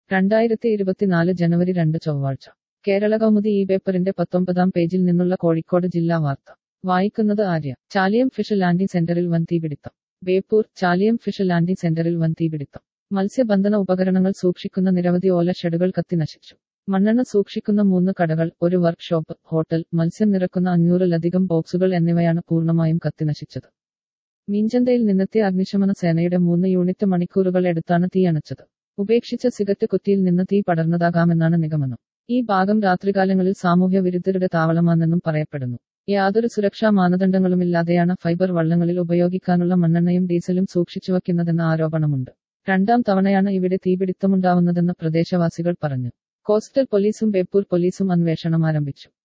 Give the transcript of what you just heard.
2024 ജനുവരി 2 ചൊവ്വാഴ്ച കേരള കൗമുദി ഈ പേപ്പറിന്റെ 19-ാം പേജിൽ നിന്നുള്ള കോഴിക്കോട് ജില്ലാ വാർത്ത വായിക്കുന്നത് ആര്യ. ചാലിയം ഫിഷ് ലാൻഡിംഗ് സെന്ററിൽ വൻ തീപിടുത്തം. ബേപ്പൂർ. ചാലിയം ഫിഷ് ലാൻഡിംഗ് സെന്ററിൽ വൻ തീപിടുത്തം. മത്സ്യബന്ധന ഉപകരണങ്ങൾ സൂക്ഷിക്കുന്ന നിരവധി ഓല ഷെഡുകൾ കത്തി നശിച്ചു. മണ്ണെണ്ണ സൂക്ഷിക്കുന്ന 3 കടകൾ, ഒരു വർക്ക്ഷോപ്പ്, ഹോട്ടൽ, മത്സ്യം നിറക്കുന്ന 500-ലധികം ബോക്സുകൾ എന്നിവയാണ് പൂർണ്ണമായും കത്തി നശിച്ചത്. മീഞ്ചന്തയിൽ നിന്നെത്തിയ അഗ്നിശമന സേനയുടെ 3 യൂണിറ്റ് മണിക്കൂറുകൾ എടുത്താണ് തീ അണച്ചത്. ഉപേക്ഷിച്ച സിഗറ്റ് കുറ്റിയിൽ നിന്ന് തീ പടർന്നതാകാമെന്നാണ് നിഗമനം. ഈ ഭാഗം രാത്രികാലങ്ങളിൽ സാമൂഹ്യ വിരുദ്ധരുടെ താവളമാണെന്നും പറയപ്പെടുന്നു. യാതൊരു സുരക്ഷാ മാനദണ്ഡങ്ങളുമില്ലാതെയാണ് ഫൈബർ വള്ളങ്ങളിൽ ഉപയോഗിക്കാനുള്ള മണ്ണെണ്ണയും ഡീസലും സൂക്ഷിച്ചുവയ്ക്കുന്നതെന്ന ആരോപണമുണ്ട്. 2ാം തവണയാണ് ഇവിടെ തീപിടുത്തമുണ്ടാവുന്നതെന്ന് പ്രദേശവാസികൾ പറഞ്ഞു. കോസ്റ്റൽ പോലീസും ബേപ്പൂർ പോലീസും അന്വേഷണം ആരംഭിച്ചു.